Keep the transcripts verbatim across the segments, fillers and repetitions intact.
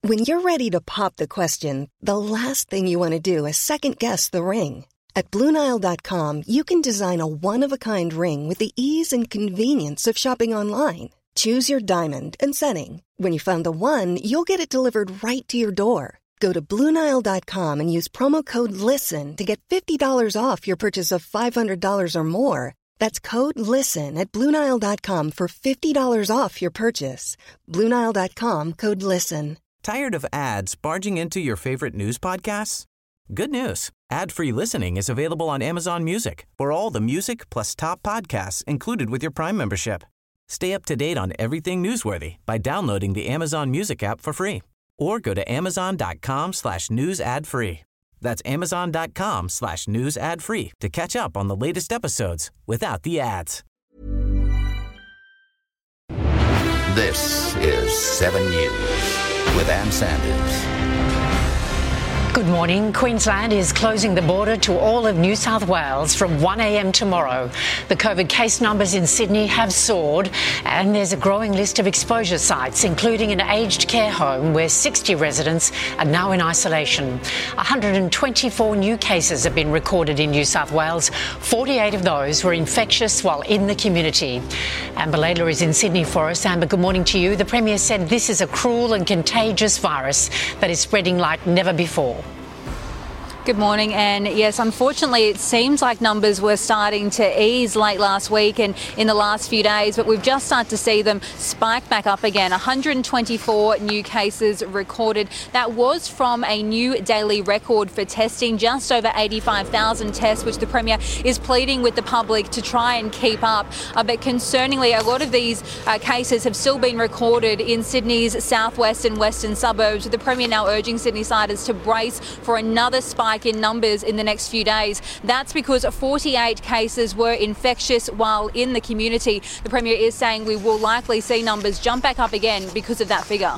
When you're ready to pop the question, the last thing you want to do is second-guess the ring. At Blue Nile dot com, you can design a one-of-a-kind ring with the ease and convenience of shopping online. Choose your diamond and setting. When you find the one, you'll get it delivered right to your door. Go to Blue Nile dot com and use promo code LISTEN to get fifty dollars off your purchase of five hundred dollars or more. That's code LISTEN at Blue Nile dot com for fifty dollars off your purchase. Blue Nile dot com, code LISTEN. Tired of ads barging into your favorite news podcasts? Good news. Ad-free listening is available on Amazon Music for all the music plus top podcasts included with your Prime membership. Stay up to date on everything newsworthy by downloading the Amazon Music app for free or go to amazon.com slash news ad free. That's amazon.com slash news ad free to catch up on the latest episodes without the ads. This is seven News with Ann Sanders. Good morning. Queensland is closing the border to all of New South Wales from one a.m. tomorrow. The COVID case numbers in Sydney have soared, and there's a growing list of exposure sites, including an aged care home where sixty residents are now in isolation. one hundred twenty-four new cases have been recorded in New South Wales. forty-eight of those were infectious while in the community. Amber Laidler is in Sydney for us. Amber, good morning to you. The Premier said this is a cruel and contagious virus that is spreading like never before. Good morning, and yes, unfortunately it seems like numbers were starting to ease late last week and in the last few days, but we've just started to see them spike back up again. one hundred twenty-four new cases recorded. That was from a new daily record for testing, just over eighty-five thousand tests, which the Premier is pleading with the public to try and keep up. Uh, but concerningly, a lot of these uh, cases have still been recorded in Sydney's southwest and western suburbs, with the Premier now urging Sydneysiders to brace for another spike in numbers in the next few days. That's because forty-eight cases were infectious while in the community. The Premier is saying we will likely see numbers jump back up again because of that figure.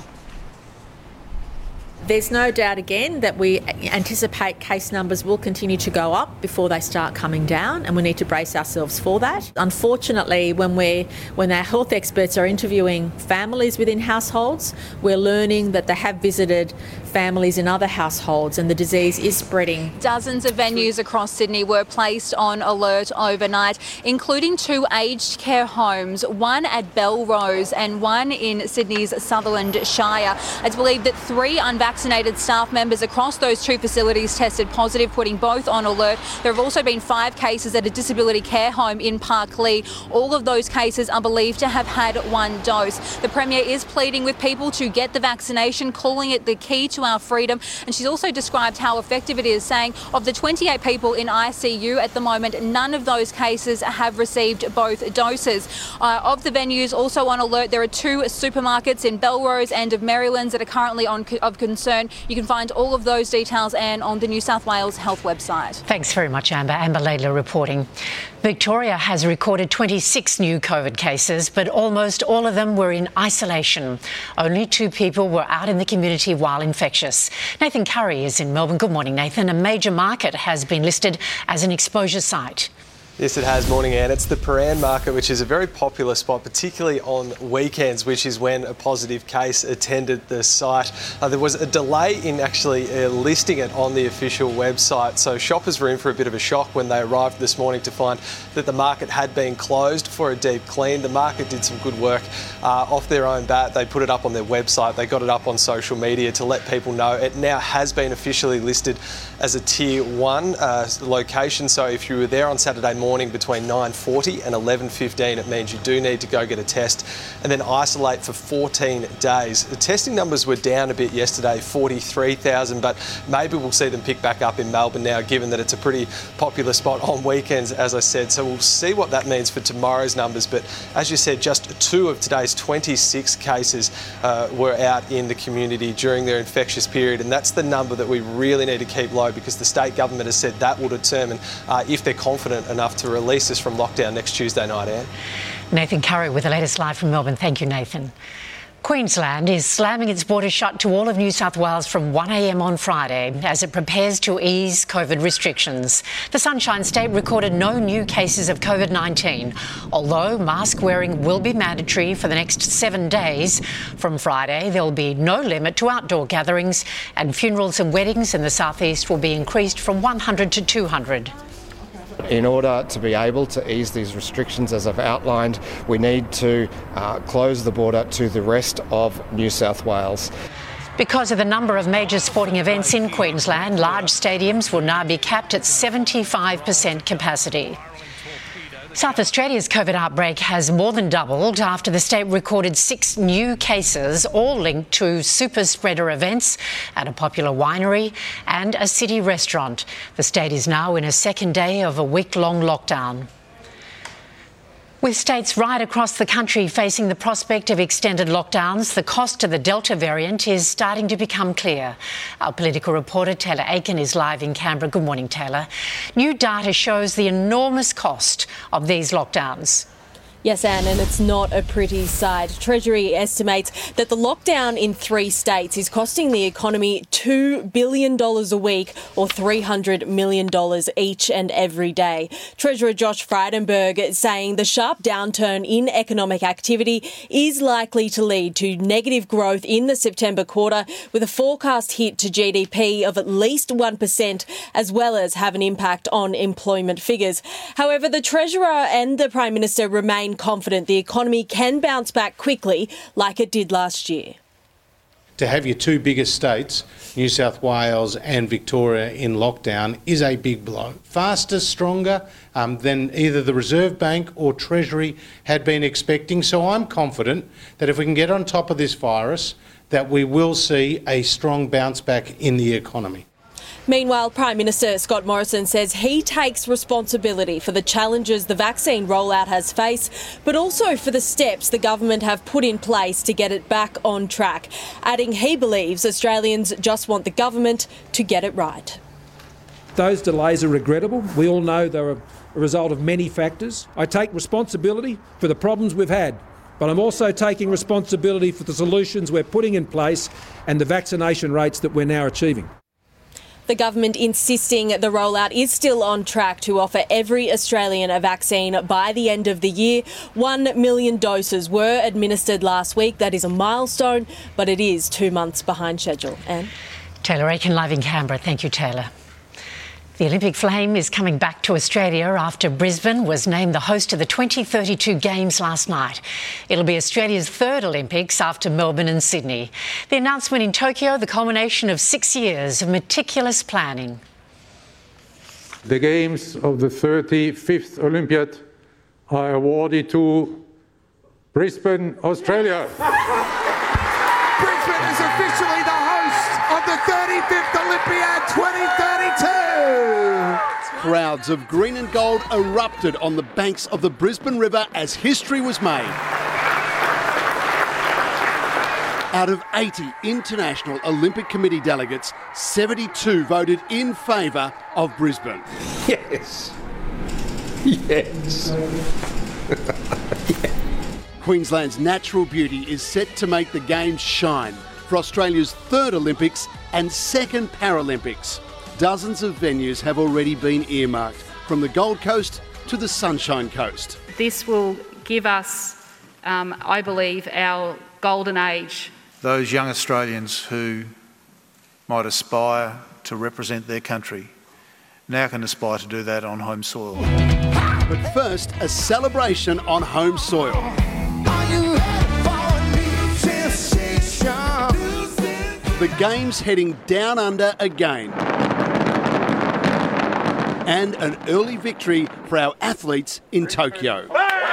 There's no doubt again that we anticipate case numbers will continue to go up before they start coming down, and we need to brace ourselves for that. Unfortunately, when we when our health experts are interviewing families within households, we're learning that they have visited families in other households and the disease is spreading. Dozens of venues across Sydney were placed on alert overnight, including two aged care homes, one at Belrose and one in Sydney's Sutherland Shire. It's believed that three unvaccinated staff members across those two facilities tested positive, putting both on alert. There have also been five cases at a disability care home in Parklea. All of those cases are believed to have had one dose. The Premier is pleading with people to get the vaccination, calling it the key to our freedom, and she's also described how effective it is, saying of the twenty-eight people in I C U at the moment, none of those cases have received both doses. Uh, of the venues also on alert, there are two supermarkets in Belrose and of Marylands that are currently on of concern. You can find all of those details, Anne, on the New South Wales Health website. Thanks very much, Amber. Amber Laidler reporting. Victoria has recorded twenty-six new COVID cases, but almost all of them were in isolation. Only two people were out in the community while infectious. Nathan Curry is in Melbourne. Good morning, Nathan. A major market has been listed as an exposure site. Yes, it has. Morning, Anne. It's the Prahran Market, which is a very popular spot, particularly on weekends, which is when a positive case attended the site. Uh, there was a delay in actually uh, listing it on the official website, so shoppers were in for a bit of a shock when they arrived this morning to find that the market had been closed for a deep clean. The market did some good work uh, off their own bat. They put it up on their website. They got it up on social media to let people know. It now has been officially listed as a tier one uh, location, so if you were there on Saturday morning, morning between nine forty and eleven fifteen, it means you do need to go get a test and then isolate for fourteen days. The testing numbers were down a bit yesterday, forty-three thousand, but maybe we'll see them pick back up in Melbourne now, given that it's a pretty popular spot on weekends, as I said. So we'll see what that means for tomorrow's numbers. But as you said, just two of today's twenty-six cases uh, were out in the community during their infectious period, and that's the number that we really need to keep low, because the state government has said that will determine uh, if they're confident enough to release us from lockdown next Tuesday night, Anne. Nathan Curry with the latest live from Melbourne. Thank you, Nathan. Queensland is slamming its border shut to all of New South Wales from one a m on Friday as it prepares to ease COVID restrictions. The Sunshine State recorded no new cases of COVID nineteen, although mask wearing will be mandatory for the next seven days. From Friday, there will be no limit to outdoor gatherings, and funerals and weddings in the southeast will be increased from one hundred to two hundred. In order to be able to ease these restrictions, as I've outlined, we need to uh, close the border to the rest of New South Wales. Because of the number of major sporting events in Queensland, large stadiums will now be capped at seventy-five percent capacity. South Australia's COVID outbreak has more than doubled after the state recorded six new cases, all linked to super spreader events at a popular winery and a city restaurant. The state is now in a second day of a week-long lockdown. With states right across the country facing the prospect of extended lockdowns, the cost of the Delta variant is starting to become clear. Our political reporter Taylor Aiken is live in Canberra. Good morning, Taylor. New data shows the enormous cost of these lockdowns. Yes, Anne, and it's not a pretty sight. Treasury estimates that the lockdown in three states is costing the economy two billion dollars a week, or three hundred million dollars each and every day. Treasurer Josh Frydenberg saying the sharp downturn in economic activity is likely to lead to negative growth in the September quarter, with a forecast hit to G D P of at least one percent, as well as have an impact on employment figures. However, the Treasurer and the Prime Minister remain confident the economy can bounce back quickly like it did last year. To have your two biggest states, New South Wales and Victoria, in lockdown is a big blow. Faster, stronger um, than either the Reserve Bank or Treasury had been expecting. So I'm confident that if we can get on top of this virus, that we will see a strong bounce back in the economy. Meanwhile, Prime Minister Scott Morrison says he takes responsibility for the challenges the vaccine rollout has faced, but also for the steps the government have put in place to get it back on track, adding he believes Australians just want the government to get it right. Those delays are regrettable. We all know they're a result of many factors. I take responsibility for the problems we've had, but I'm also taking responsibility for the solutions we're putting in place and the vaccination rates that we're now achieving. The government insisting the rollout is still on track to offer every Australian a vaccine by the end of the year. One million doses were administered last week. That is a milestone, but it is two months behind schedule. Anne? Taylor Aiken live in Canberra. Thank you, Taylor. The Olympic flame is coming back to Australia after Brisbane was named the host of the twenty thirty-two Games last night. It'll be Australia's third Olympics after Melbourne and Sydney. The announcement in Tokyo, the culmination of six years of meticulous planning. The Games of the thirty-fifth Olympiad are awarded to Brisbane, Australia. Brisbane is officially the host of the thirty-fifth Olympiad twenty thirty-two. Crowds of green and gold erupted on the banks of the Brisbane River as history was made. Out of eighty International Olympic Committee delegates, seventy-two voted in favour of Brisbane. Yes. Yes. Yeah. Queensland's natural beauty is set to make the Games shine for Australia's third Olympics and second Paralympics. Dozens of venues have already been earmarked, from the Gold Coast to the Sunshine Coast. This will give us, um, I believe, our golden age. Those young Australians who might aspire to represent their country now can aspire to do that on home soil. But first, a celebration on home soil. The Games heading down under again. And an early victory for our athletes in Tokyo.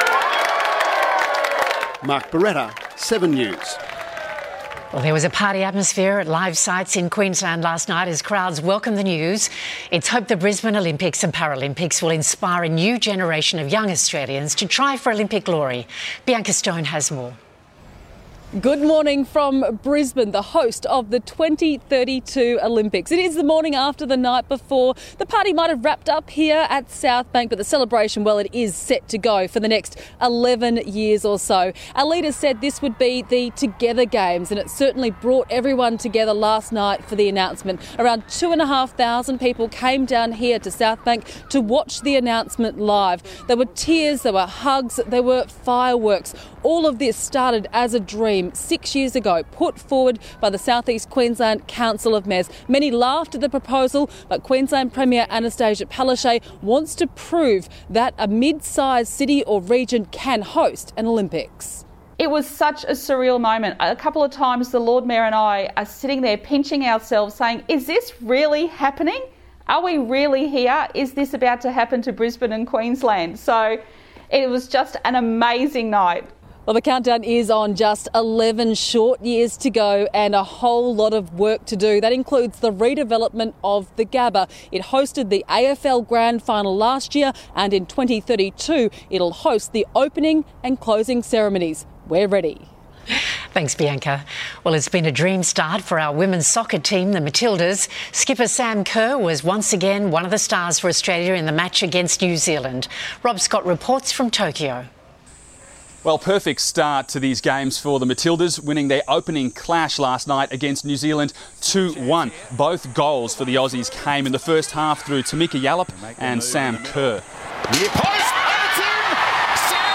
Mark Beretta, seven News. Well, there was a party atmosphere at live sites in Queensland last night as crowds welcomed the news. It's hoped the Brisbane Olympics and Paralympics will inspire a new generation of young Australians to try for Olympic glory. Bianca Stone has more. Good morning from Brisbane, the host of the twenty thirty-two Olympics. It is the morning after the night before. The party might have wrapped up here at South Bank, but the celebration, well, it is set to go for the next eleven years or so. Our leaders said this would be the Together Games, and it certainly brought everyone together last night for the announcement. Around two and a half thousand people came down here to South Bank to watch the announcement live. There were tears, there were hugs, there were fireworks. All of this started as a dream six years ago, put forward by the South East Queensland Council of Mayors. Many laughed at the proposal, but Queensland Premier Anastasia Palaszczuk wants to prove that a mid-sized city or region can host an Olympics. It was such a surreal moment. A couple of times the Lord Mayor and I are sitting there pinching ourselves saying, is this really happening? Are we really here? Is this about to happen to Brisbane and Queensland? So it was just an amazing night. Well, the countdown is on, just eleven short years to go and a whole lot of work to do. That includes the redevelopment of the Gabba. It hosted the A F L Grand Final last year, and in twenty thirty-two it'll host the opening and closing ceremonies. We're ready. Thanks, Bianca. Well, it's been a dream start for our women's soccer team, the Matildas. Skipper Sam Kerr was once again one of the stars for Australia in the match against New Zealand. Rob Scott reports from Tokyo. Well, perfect start to these games for the Matildas, winning their opening clash last night against New Zealand two one. Both goals for the Aussies came in the first half through Tamika Yallop and Sam Kerr. Near post, and it's in! Sam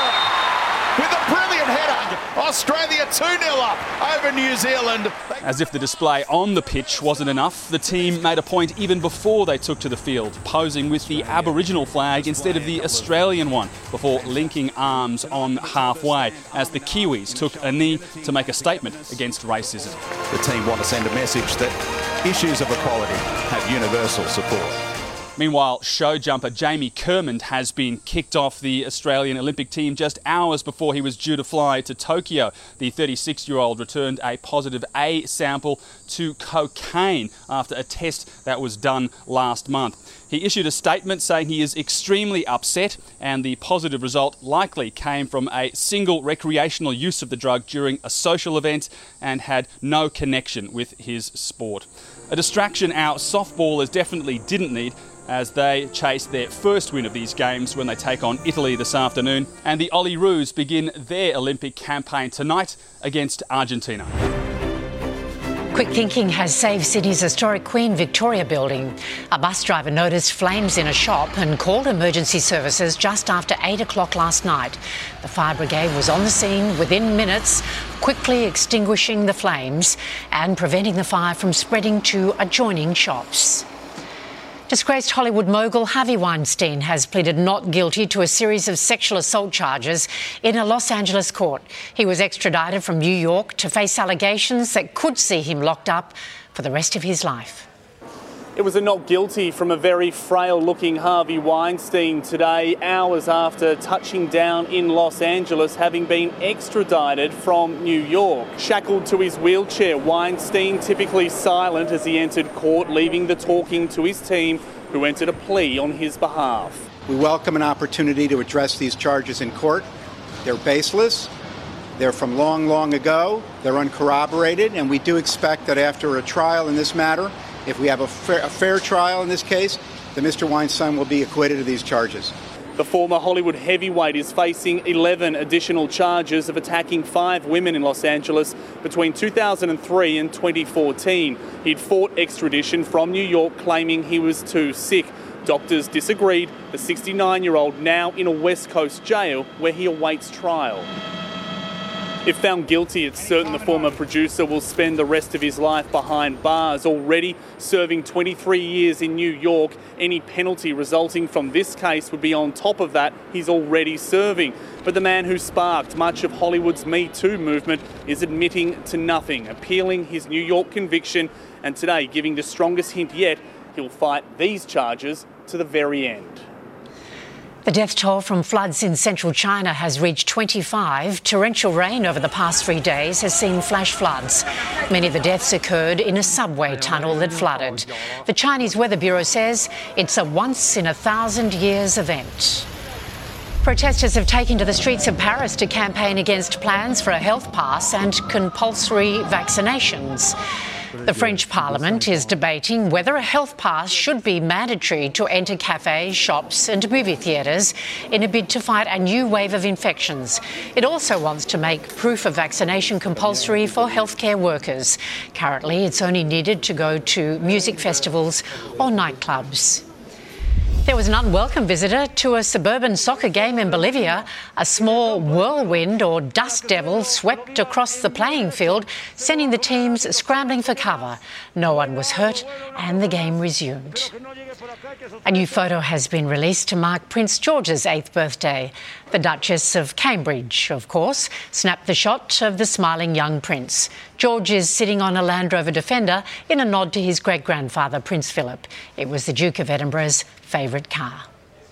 Kerr with a brilliant header. Australia two nil up over New Zealand. As if the display on the pitch wasn't enough, the team made a point even before they took to the field, posing with the Aboriginal flag instead of the Australian one, before linking arms on halfway as the Kiwis took a knee to make a statement against racism. The team want to send a message that issues of equality have universal support. Meanwhile, show jumper Jamie Kermond has been kicked off the Australian Olympic team just hours before he was due to fly to Tokyo. The thirty-six-year-old returned a positive A sample to cocaine after a test that was done last month. He issued a statement saying he is extremely upset, and the positive result likely came from a single recreational use of the drug during a social event and had no connection with his sport. A distraction our softballers definitely didn't need, as they chase their first win of these games when they take on Italy this afternoon. And the Olyroos begin their Olympic campaign tonight against Argentina. Quick thinking has saved Sydney's historic Queen Victoria building. A bus driver noticed flames in a shop and called emergency services just after eight o'clock last night. The fire brigade was on the scene within minutes, quickly extinguishing the flames and preventing the fire from spreading to adjoining shops. Disgraced Hollywood mogul Harvey Weinstein has pleaded not guilty to a series of sexual assault charges in a Los Angeles court. He was extradited from New York to face allegations that could see him locked up for the rest of his life. It was a not guilty from a very frail-looking Harvey Weinstein today, hours after touching down in Los Angeles, having been extradited from New York. Shackled to his wheelchair, Weinstein typically silent as he entered court, leaving the talking to his team, who entered a plea on his behalf. We welcome an opportunity to address these charges in court. They're baseless. They're from long, long ago. They're uncorroborated, and we do expect that after a trial in this matter, if we have a fair, a fair trial in this case, then Mister Weinstein will be acquitted of these charges. The former Hollywood heavyweight is facing eleven additional charges of attacking five women in Los Angeles between two thousand three and twenty fourteen. He'd fought extradition from New York, claiming he was too sick. Doctors disagreed. The sixty-nine-year-old now in a West Coast jail where he awaits trial. If found guilty, it's certain the former producer will spend the rest of his life behind bars, already serving twenty-three years in New York. Any penalty resulting from this case would be on top of that he's already serving. But the man who sparked much of Hollywood's Me Too movement is admitting to nothing, appealing his New York conviction, and today giving the strongest hint yet he'll fight these charges to the very end. The death toll from floods in central China has reached twenty-five. Torrential rain over the past three days has seen flash floods. Many of the deaths occurred in a subway tunnel that flooded. The Chinese Weather Bureau says it's a once-in-a-thousand-years event. Protesters have taken to the streets of Paris to campaign against plans for a health pass and compulsory vaccinations. The French Parliament is debating whether a health pass should be mandatory to enter cafes, shops and movie theatres in a bid to fight a new wave of infections. It also wants to make proof of vaccination compulsory for healthcare workers. Currently, it's only needed to go to music festivals or nightclubs. There was an unwelcome visitor to a suburban soccer game in Bolivia. A small whirlwind or dust devil swept across the playing field, sending the teams scrambling for cover. No one was hurt and the game resumed. A new photo has been released to mark Prince George's eighth birthday. The Duchess of Cambridge, of course, snapped the shot of the smiling young prince. George is sitting on a Land Rover Defender in a nod to his great-grandfather, Prince Philip. It was the Duke of Edinburgh's favourite car.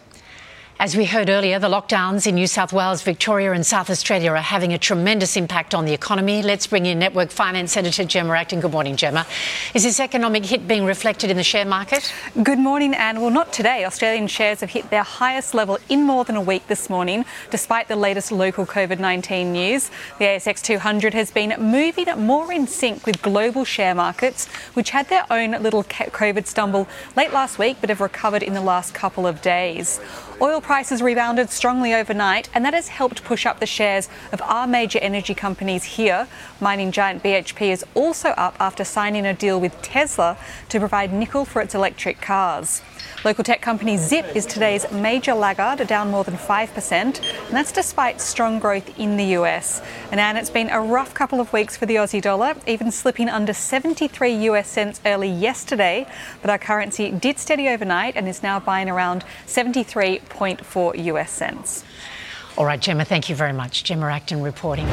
As we heard earlier, the lockdowns in New South Wales, Victoria and South Australia are having a tremendous impact on the economy. Let's bring in Network Finance Editor Gemma Acton. Good morning, Gemma. Is this economic hit being reflected in the share market? Good morning, Anne. Well, not today. Australian shares have hit their highest level in more than a week this morning, despite the latest local COVID nineteen news. The A S X two hundred has been moving more in sync with global share markets, which had their own little COVID stumble late last week, but have recovered in the last couple of days. Oil prices rebounded strongly overnight, and that has helped push up the shares of our major energy companies here. Mining giant B H P is also up after signing a deal with Tesla to provide nickel for its electric cars. Local tech company Zip is today's major laggard, down more than five percent, and that's despite strong growth in the U S. And Anne, it's been a rough couple of weeks for the Aussie dollar, even slipping under seventy-three U S cents early yesterday, but our currency did steady overnight and is now buying around seventy-three point four U S cents. All right, Gemma, thank you very much. Gemma Acton reporting.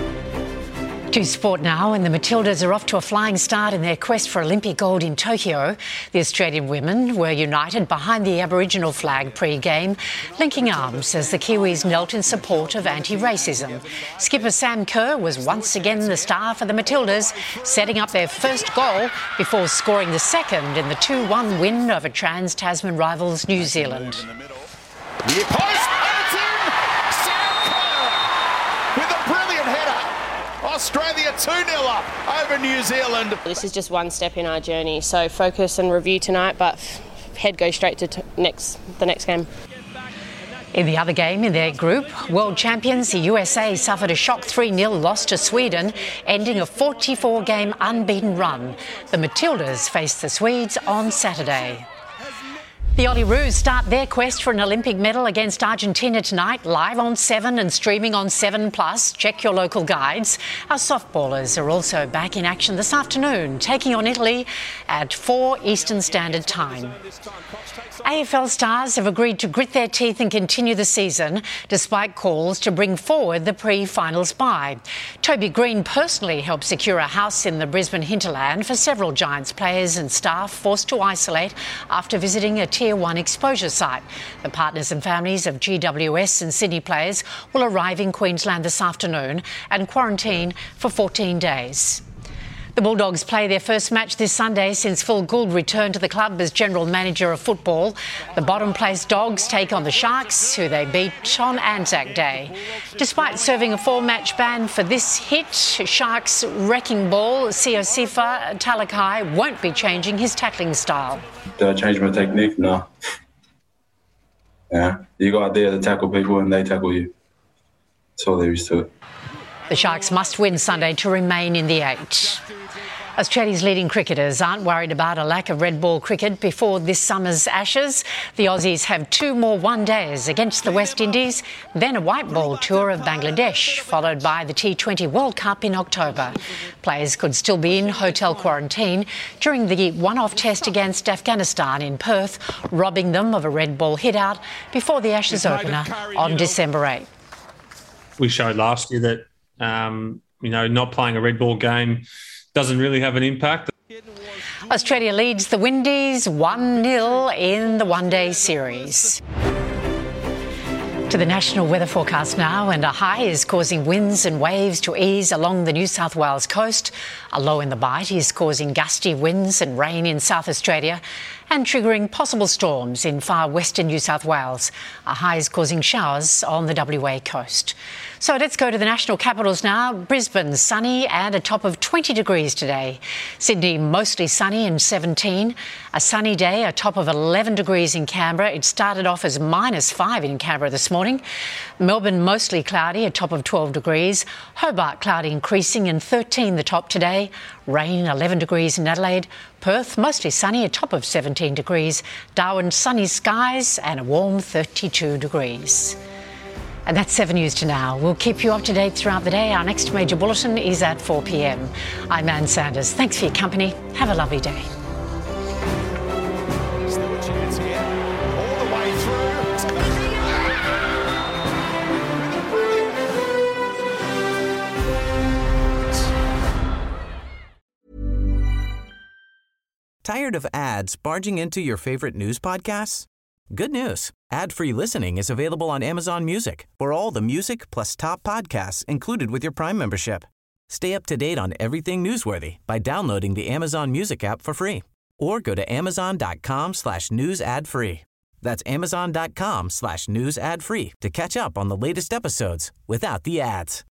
To sport now, and the Matildas are off to a flying start in their quest for Olympic gold in Tokyo. The Australian women were united behind the Aboriginal flag pre-game, linking arms as the Kiwis knelt in support of anti-racism. Skipper Sam Kerr was once again the star for the Matildas, setting up their first goal before scoring the second in the two one win over Trans-Tasman rivals New Zealand. Near post, and it's in! Sam Kerr with a brilliant header. Australia two nil up over New Zealand. This is just one step in our journey, so focus and review tonight, but head goes straight to t- next the next game. In the other game in their group, world champions, the U S A suffered a shock three nil loss to Sweden, ending a forty-four game unbeaten run. The Matildas faced the Swedes on Saturday. The Olyroos start their quest for an Olympic medal against Argentina tonight, live on Seven and streaming on Seven Plus. Check your local guides. Our softballers are also back in action this afternoon, taking on Italy at four Eastern Standard Time. A F L stars have agreed to grit their teeth and continue the season, despite calls to bring forward the pre-finals bye. Toby Green personally helped secure a house in the Brisbane hinterland for several Giants players and staff forced to isolate after visiting a Tier one exposure site. The partners and families of G W S and Sydney players will arrive in Queensland this afternoon and quarantine for fourteen days. The Bulldogs play their first match this Sunday since Phil Gould returned to the club as general manager of football. The bottom-placed Dogs take on the Sharks, who they beat on Anzac Day. Despite serving a four-match ban for this hit, Sharks wrecking ball Siosifa Talakai won't be changing his tackling style. Did I change my technique? No. Yeah, you go out there to tackle people and they tackle you. That's all there is to it. The Sharks must win Sunday to remain in the eight. Australia's leading cricketers aren't worried about a lack of red ball cricket before this summer's Ashes. The Aussies have two more one-days against the West Indies, then a white ball tour of Bangladesh, followed by the T twenty World Cup in October. Players could still be in hotel quarantine during the one-off test against Afghanistan in Perth, robbing them of a red ball hit-out before the Ashes opener on December eighth. We showed last year that, um, you know, not playing a red ball game doesn't really have an impact. Australia leads the Windies one nil in the one-day series. To the national weather forecast now, and a high is causing winds and waves to ease along the New South Wales coast. A low in the Bight is causing gusty winds and rain in South Australia. and triggering possible storms in far western New South Wales. A high is causing showers on the W A coast. So let's go to the national capitals now. Brisbane, sunny and a top of twenty degrees today. Sydney, mostly sunny and seventeen. A sunny day, a top of eleven degrees in Canberra. It started off as minus five in Canberra this morning. Melbourne, mostly cloudy, a top of twelve degrees. Hobart, cloudy increasing and thirteen the top today. Rain, eleven degrees in Adelaide. Perth, mostly sunny, a top of seventeen degrees. Darwin, sunny skies and a warm thirty-two degrees. And that's seven News to now. We'll keep you up to date throughout the day. Our next major bulletin is at four p m. I'm Ann Sanders. Thanks for your company. Have a lovely day. Tired of ads barging into your favorite news podcasts? Good news. Ad-free listening is available on Amazon Music for all the music plus top podcasts included with your Prime membership. Stay up to date on everything newsworthy by downloading the Amazon Music app for free or go to amazon.com slash news ad free. That's amazon.com slash news ad free to catch up on the latest episodes without the ads.